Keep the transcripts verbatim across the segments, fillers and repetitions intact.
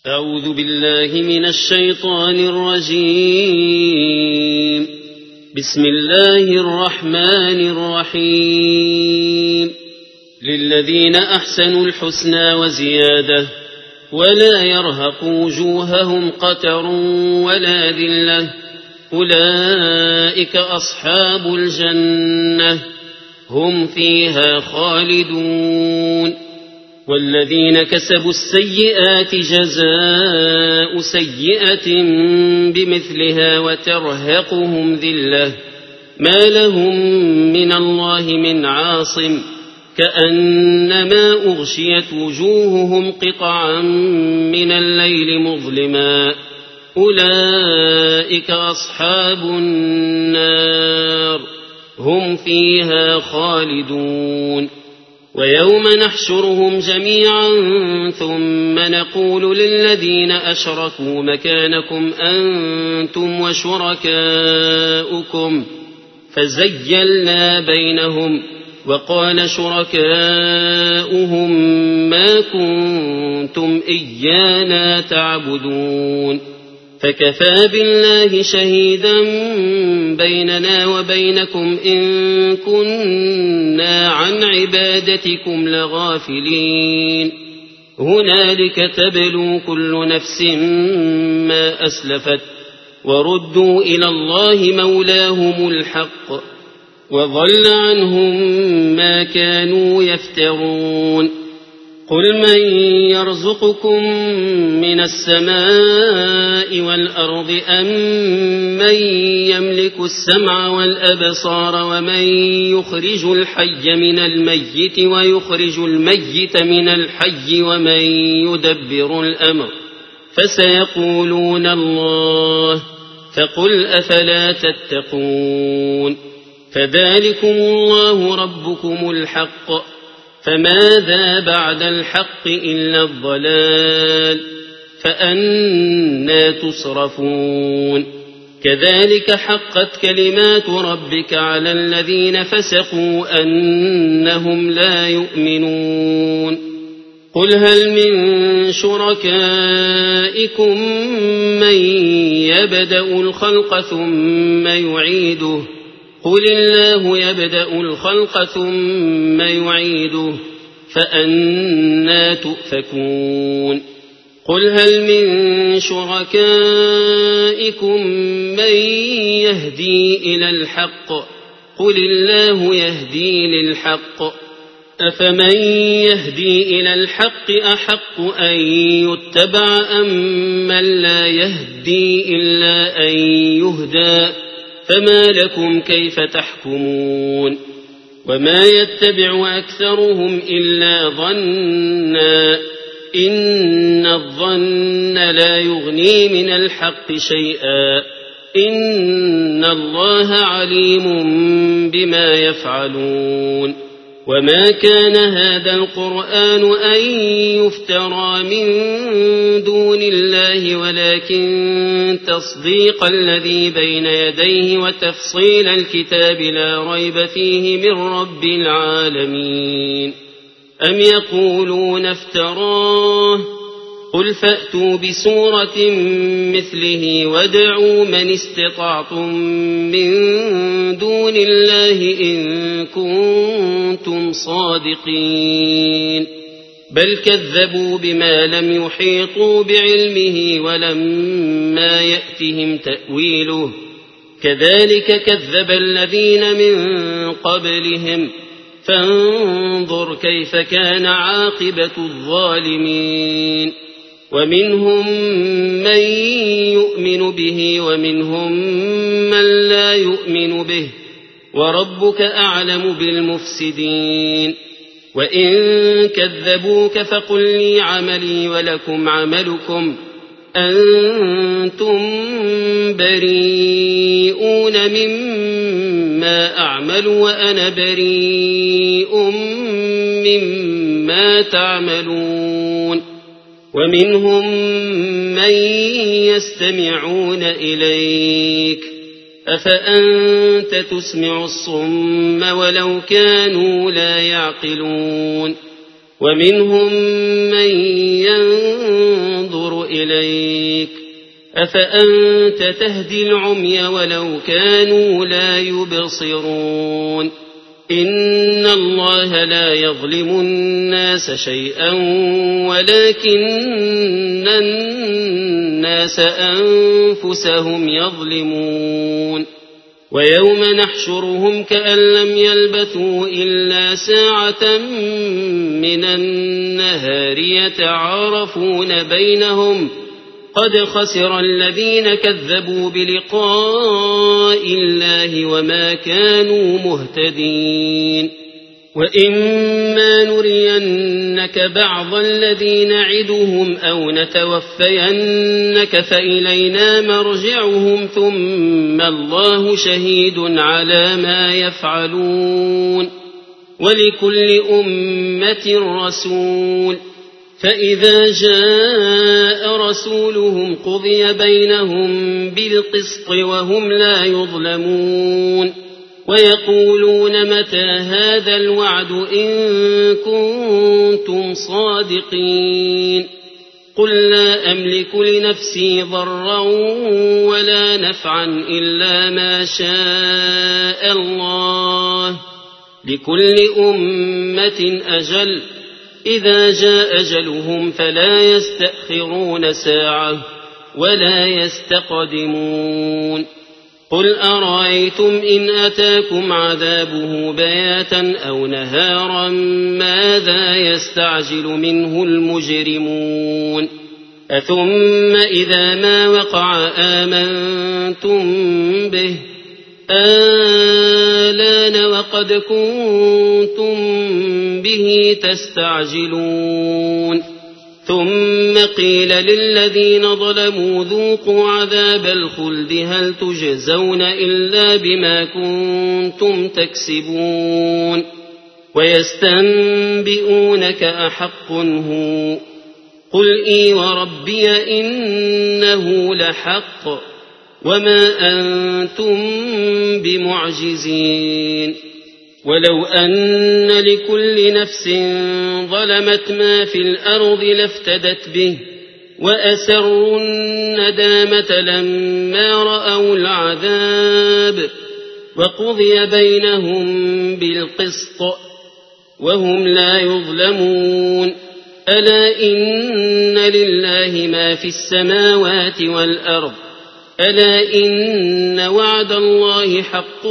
أعوذ بالله من الشيطان الرجيم. بسم الله الرحمن الرحيم. للذين أحسنوا الحسنى وزيادة ولا يرهق وجوههم قتر ولا ذلة أولئك أصحاب الجنة هم فيها خالدون. والذين كسبوا السيئات جزاء سيئة بمثلها وترهقهم ذلة ما لهم من الله من عاصم كأنما أغشيت وجوههم قطعا من الليل مظلما أولئك أصحاب النار هم فيها خالدون. ويوم نحشرهم جميعا ثم نقول للذين أشركوا مكانكم أنتم وشركاؤكم فزيلنا بينهم وقال شركاؤهم ما كنتم إيانا تعبدون فكفى بالله شهيدا بيننا وبينكم إن كنا عن عبادتكم لغافلين. هنالك تبلو كل نفس ما أسلفت وردوا إلى الله مولاهم الحق وضل عنهم ما كانوا يفترون. قل من يرزقكم من السماء والأرض أم من يملك السمع والأبصار ومن يخرج الحي من الميت ويخرج الميت من الحي ومن يدبر الأمر فسيقولون الله فقل أفلا تتقون. فذلكم الله ربكم الحق فماذا بعد الحق إلا الضلال فأنى تصرفون. كذلك حقت كلمات ربك على الذين فسقوا أنهم لا يؤمنون. قل هل من شركائكم من يبدأ الخلق ثم يعيده قل الله يبدأ الخلق ثم يعيده فأنى تؤفكون. قل هل من شركائكم من يهدي إلى الحق قل الله يهدي للحق أفمن يهدي إلى الحق أحق أن يتبع أم من لا يهدي إلا أن يهدى فما لكم كيف تحكمون. وما يتبع أكثرهم إلا ظنا إن الظن لا يغني من الحق شيئا إن الله عليم بما يفعلون. وما كان هذا القرآن أن يفترى من دون الله ولكن تصديق الذي بين يديه وتفصيل الكتاب لا ريب فيه من رب العالمين. أم يقولون افتراه قل فأتوا بسورة مثله وادعوا من استطعتم من دون الله إن كنتم صادقين. بل كذبوا بما لم يحيطوا بعلمه ولما يأتهم تأويله كذلك كذب الذين من قبلهم فانظر كيف كان عاقبة الظالمين. ومنهم من يؤمن به ومنهم من لا يؤمن به وربك أعلم بالمفسدين. وإن كذبوك فقل لي عملي ولكم عملكم أنتم بريئون مما أعمل وأنا بريء مما تعملون. ومنهم من يستمعون إليك أفأنت تسمع الصم ولو كانوا لا يعقلون. ومنهم من ينظر إليك أفأنت تهدي العمي ولو كانوا لا يبصرون إن الله لا يظلم الناس شيئا ولكن الناس أنفسهم يظلمون ويوم نحشرهم كأن لم يلبثوا إلا ساعة من النهار يتعارفون بينهم قد خسر الذين كذبوا بلقاء الله وما كانوا مهتدين وإما نرينك بعض الذي نعدهم أو نتوفينك فإلينا مرجعهم ثم الله شهيد على ما يفعلون ولكل أمة رسول فإذا جاء رسولهم قضي بينهم بالقسط وهم لا يظلمون ويقولون متى هذا الوعد إن كنتم صادقين قل لا أملك لنفسي ضرا ولا نفعا إلا ما شاء الله لكل أمة أجل إذا جاء أجلهم فلا يستأخرون ساعة ولا يستقدمون قل أرأيتم إن أتاكم عذابه بياتا أو نهارا ماذا يستعجل منه المجرمون أثم إذا ما وقع آمنتم به آلان وقد كنتم به تستعجلون ثم قيل للذين ظلموا ذوقوا عذاب الخلد هل تجزون إلا بما كنتم تكسبون ويستنبئونك أحق هو قل إي وربي إنه لحق وما أنتم بمعجزين ولو أن لكل نفس ظلمت ما في الأرض لافتدت به وأسروا الندامة لما رأوا العذاب وقضي بينهم بالقسط وهم لا يظلمون ألا إن لله ما في السماوات والأرض ألا إن وعد الله حق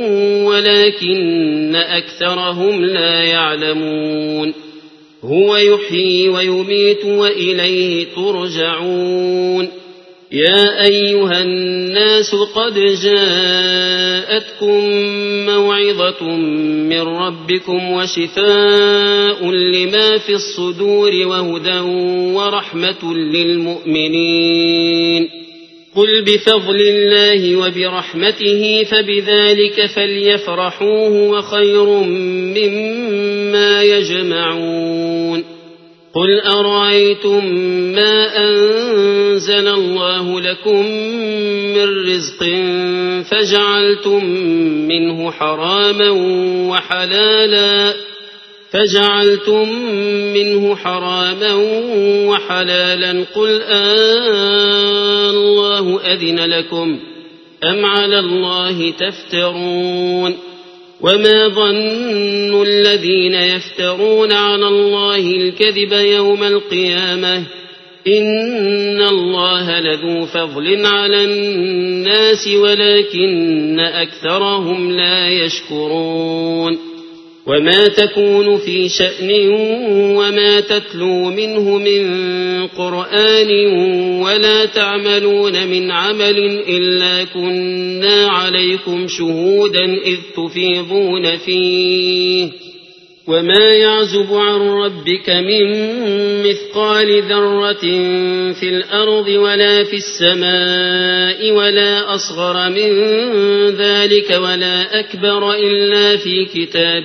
ولكن أكثرهم لا يعلمون هو يحيي ويميت وإليه ترجعون يا أيها الناس قد جاءتكم موعظة من ربكم وشفاء لما في الصدور وهدى ورحمة للمؤمنين قل بفضل الله وبرحمته فبذلك فليفرحوا هو خير مما يجمعون قل أرأيتم ما أنزل الله لكم من رزق فجعلتم منه حراما وحلالا فجعلتم منه حراما وحلالا قل آه الله أذن لكم أم على الله تفترون وما ظن الذين يفترون على الله الكذب يوم القيامة إن الله لذو فضل على الناس ولكن أكثرهم لا يشكرون وما تكون في شأن وما تتلو منه من قرآن ولا تعملون من عمل إلا كنا عليكم شهودا إذ تفيضون فيه وما يعزب عن ربك من مثقال ذرة في الأرض ولا في السماء ولا أصغر من ذلك ولا أكبر إلا في كتاب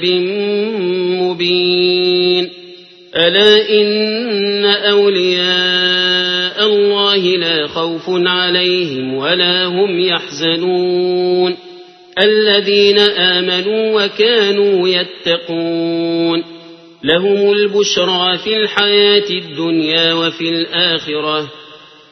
مبين ألا إن أولياء الله لا خوف عليهم ولا هم يحزنون الذين آمنوا وكانوا يتقون لهم البشرى في الحياة الدنيا وفي الآخرة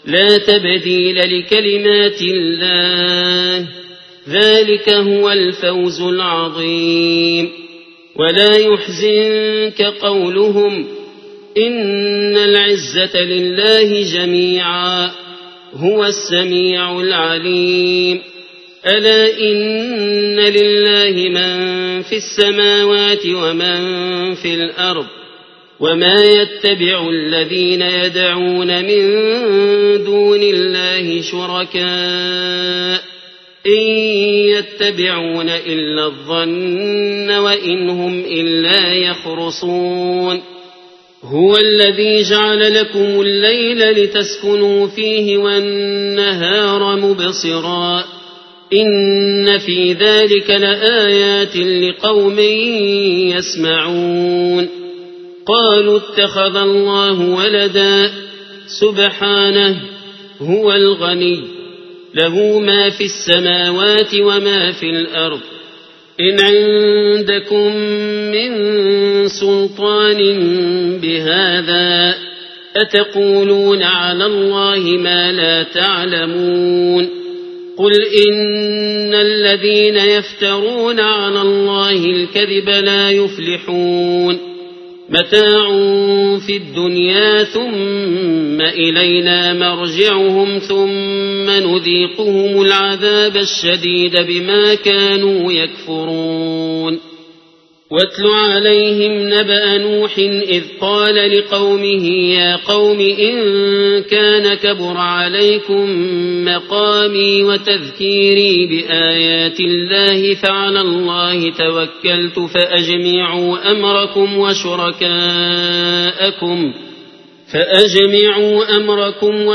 لا تبديل لكلمات الله ذلك هو الفوز العظيم. ولا يحزنك قولهم إن العزة لله جميعا هو السميع العليم. ألا إن لله من في السماوات ومن في الأرض وما يتبع الذين يدعون من دون الله شركاء إن يتبعون إلا الظن وإن هم إلا يخرصون. هو الذي جعل لكم الليل لتسكنوا فيه والنهار مبصرا إن في ذلك لآيات لقوم يسمعون. قالوا اتخذ الله ولدا سبحانه هو الغني له ما في السماوات وما في الأرض إن عندكم من سلطان بهذا أتقولون على الله ما لا تعلمون. قل إن الذين يفترون على الله الكذب لا يفلحون متاع في الدنيا ثم إلينا مرجعهم ثم نذيقهم العذاب الشديد بما كانوا يكفرون. واتل عليهم نبأ نوح إذ قال لقومه يا قوم إن كان كبر عليكم مقامي وتذكيري بآيات الله فعلى الله توكلت فأجمعوا أمركم وشركاءكم فأجمعوا أمركم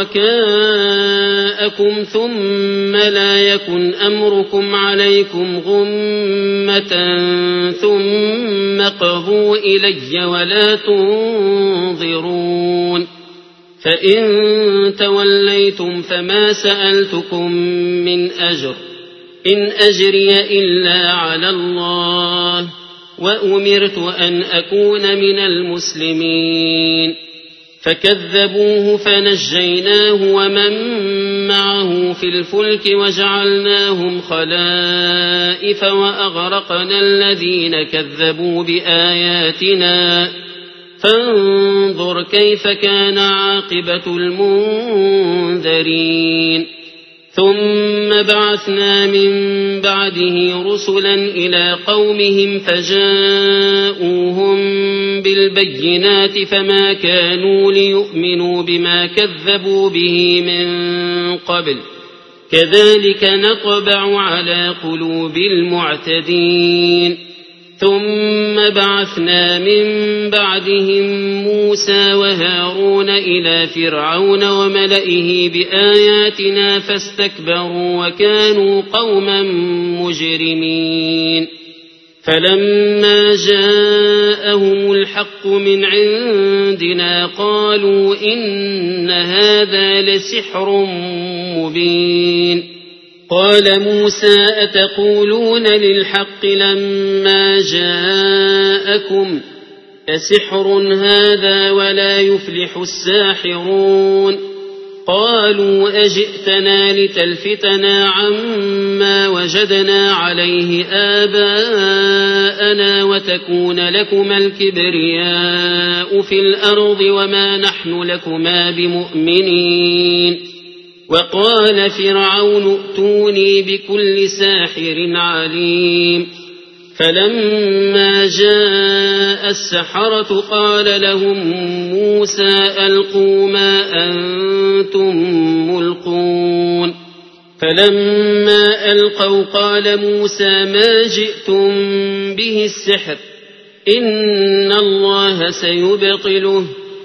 وشركاءكم ثم لا يكن أمركم عليكم غمة ثم قضوا إلي ولا تنظرون. فإن توليتم فما سألتكم من أجر إن أجري إلا على الله وأمرت أن أكون من المسلمين. فكذبوه فنجيناه ومن معه في الفلك وجعلناهم خلائف وأغرقنا الذين كذبوا بآياتنا فانظر كيف كان عاقبة المنذرين. ثم بعثنا من بعده رسلا إلى قومهم فجاءوهم بالبينات فما كانوا ليؤمنوا بما كذبوا به من قبل كذلك نطبع على قلوب المعتدين. ثم بعثنا من بعدهم موسى وهارون إلى فرعون وملئه بآياتنا فاستكبروا وكانوا قوما مجرمين. فلما جاءهم الحق من عندنا قالوا إن هذا لسحر مبين. قال موسى أتقولون للحق لما جاءكم أسحر هذا ولا يفلح الساحرون. قالوا أجئتنا لتلفتنا عما وجدنا عليه آباءنا وتكون لكما الكبرياء في الأرض وما نحن لكما بمؤمنين. وقال فرعون ائتوني بكل ساحر عليم. فلما جاء السحرة قال لهم موسى ألقوا ما أنتم ملقون. فلما ألقوا قال موسى ما جئتم به السحر إن الله سيبطله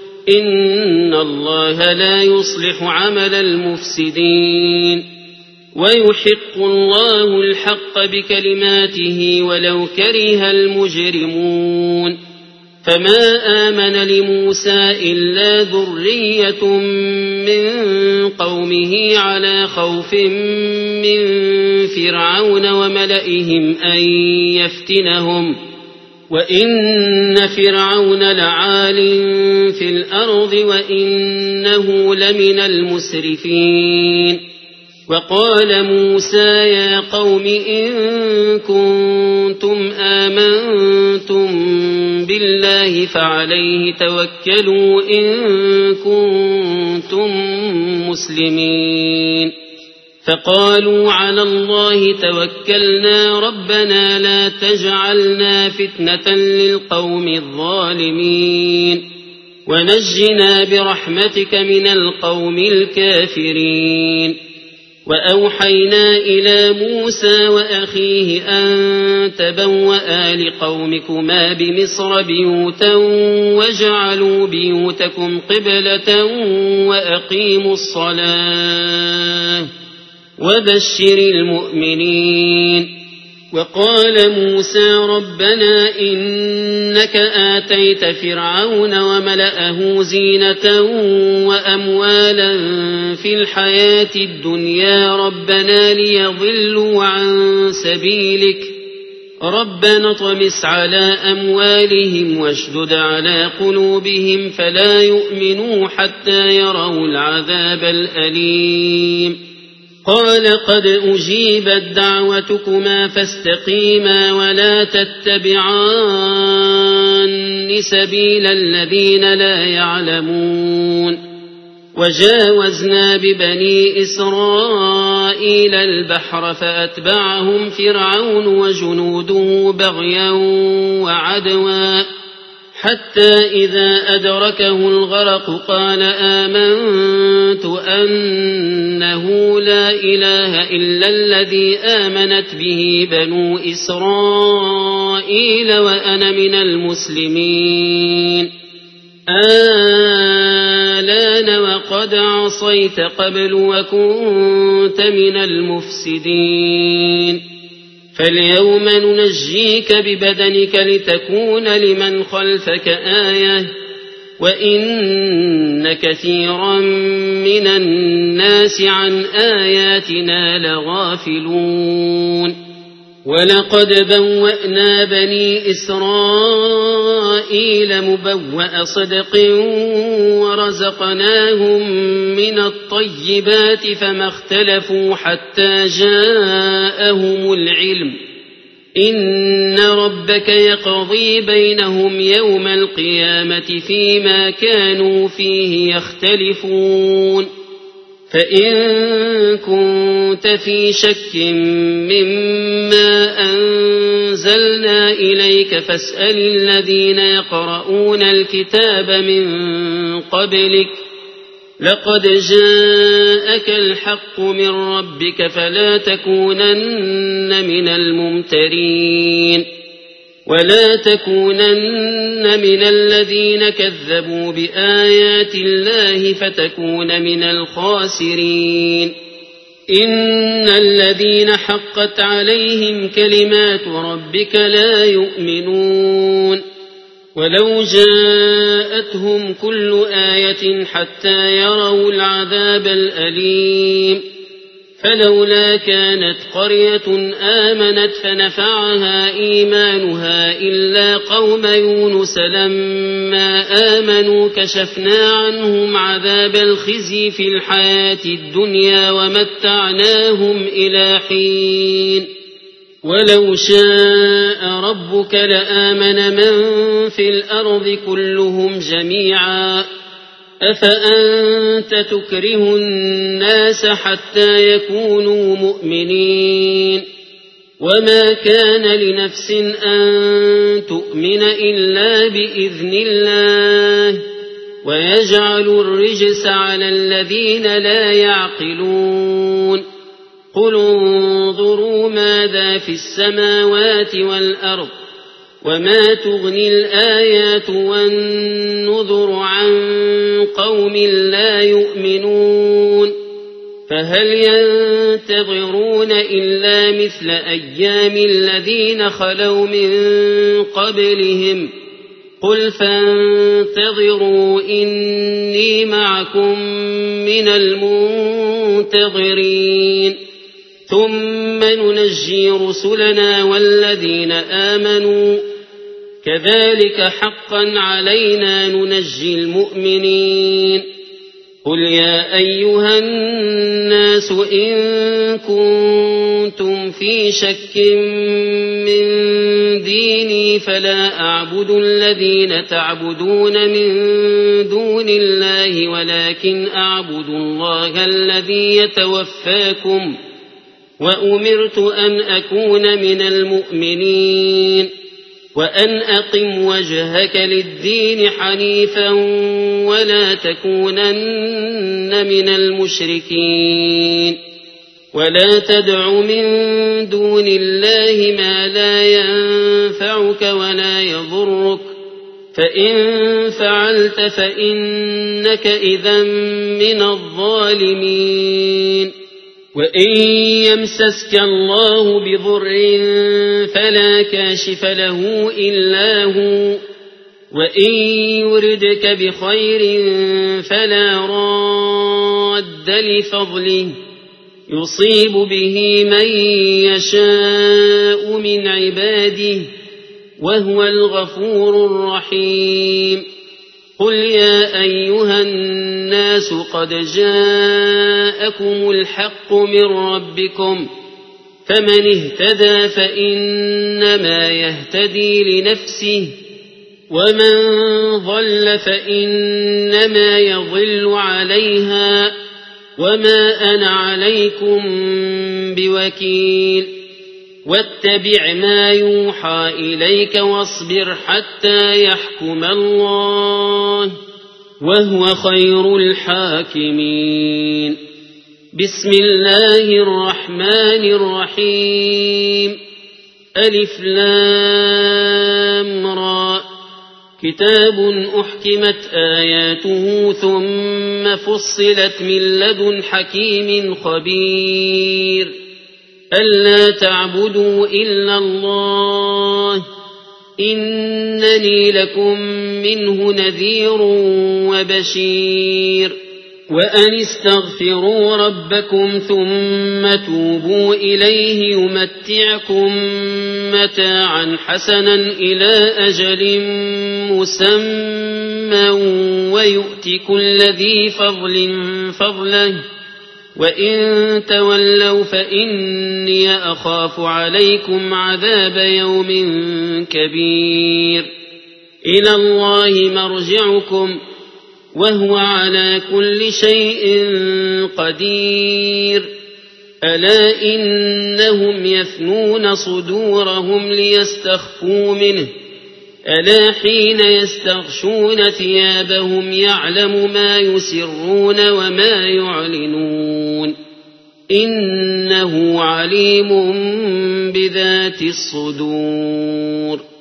إن الله لا يصلح عمل المفسدين. ويحق الله الحق بكلماته ولو كره المجرمون. فما آمن لموسى إلا ذرية من قومه على خوف من فرعون وملئهم أن يفتنهم وإن فرعون لعال في الأرض وإنه لمن المسرفين وقال موسى يا قوم إن كنتم آمنتم بالله فعليه توكلوا إن كنتم مسلمين فقالوا على الله توكلنا ربنا لا تجعلنا فتنة للقوم الظالمين ونجنا برحمتك من القوم الكافرين وأوحينا إلى موسى وأخيه أن تبوأ لقومكما بمصر بيوتا واجعلوا بيوتكم قبلة وأقيموا الصلاة وبشر المؤمنين وقال موسى ربنا إنك آتيت فرعون وملأه زينة وأموالا في الحياة الدنيا ربنا ليضلوا عن سبيلك ربنا اطمس على أموالهم واشدد على قلوبهم فلا يؤمنوا حتى يروا العذاب الأليم قال قد أجيبت دعوتكما فاستقيما ولا تتبعان سبيل الذين لا يعلمون وجاوزنا ببني إسرائيل البحر فأتبعهم فرعون وجنوده بغيا وعدوا حتى إذا أدركه الغرق قال آمنت أنه لا إله إلا الذي آمنت به بنو إسرائيل وأنا من المسلمين آلان وقد عصيت قبل وكنت من المفسدين فاليوم ننجيك ببدنك لتكون لمن خلفك آية وإن كثيرا من الناس عن آياتنا لغافلون ولقد بوأنا بني إسرائيل مبوأ صدق ورزقناهم من الطيبات فما اختلفوا حتى جاءهم العلم إن ربك يقضي بينهم يوم القيامة فيما كانوا فيه يختلفون فإن كنت في شك مما أنزلنا إليك فاسأل الذين يقرؤون الكتاب من قبلك لقد جاءك الحق من ربك فلا تكونن من الممترين ولا تكونن من الذين كذبوا بآيات الله فتكون من الخاسرين إن الذين حقت عليهم كلمات ربك لا يؤمنون ولو جاءتهم كل آية حتى يروا العذاب الأليم فلولا كانت قرية آمنت فنفعها إيمانها إلا قوم يونس لما آمنوا كشفنا عنهم عذاب الخزي في الحياة الدنيا ومتعناهم إلى حين ولو شاء ربك لآمن من في الأرض كلهم جميعا أفأنت تكره الناس حتى يكونوا مؤمنين وما كان لنفس أن تؤمن إلا بإذن الله ويجعل الرجس على الذين لا يعقلون قل انظروا ماذا في السماوات والأرض وما تغني الآيات والنذر عن قوم لا يؤمنون فهل ينتظرون إلا مثل أيام الذين خلوا من قبلهم قل فانتظروا إني معكم من المنتظرين ثم ننجي رسلنا والذين آمنوا كذلك حقا علينا ننجي المؤمنين قل يا أيها الناس إن كنتم في شك من ديني فلا أعبد الذين تعبدون من دون الله ولكن أعبد الله الذي يتوفاكم وأمرت أن أكون من المؤمنين وأن أقم وجهك للدين حنيفا ولا تكونن من المشركين ولا تدع من دون الله ما لا ينفعك ولا يضرك فإن فعلت فإنك إذا من الظالمين وإن يمسسك الله بضر فلا كاشف له إلا هو وإن يردك بخير فلا راد لفضله يصيب به من يشاء من عباده وهو الغفور الرحيم قل يا أيها الناس قد جاءكم الحق من ربكم فمن اهتدى فإنما يهتدي لنفسه ومن ضل فإنما يضل عليها وما أنا عليكم بوكيل واتبع ما يوحى إليك واصبر حتى يحكم الله وهو خير الحاكمين بسم الله الرحمن الرحيم ألف لام را كتاب أحكمت آياته ثم فصلت من لدن حكيم خبير ألا تعبدوا إلا الله إنني لكم منه نذير وبشير وأن استغفروا ربكم ثم توبوا إليه يمتعكم متاعا حسنا إلى أجل مسمى ويؤت كل ذي فضل فضله وإن تولوا فإني أخاف عليكم عذاب يوم كبير إلى الله مرجعكم وهو على كل شيء قدير ألا إنهم يثنون صدورهم ليستخفوا منه ألا حين يستغشون ثيابهم يعلم ما يسرون وما يعلنون إنه عليم بذات الصدور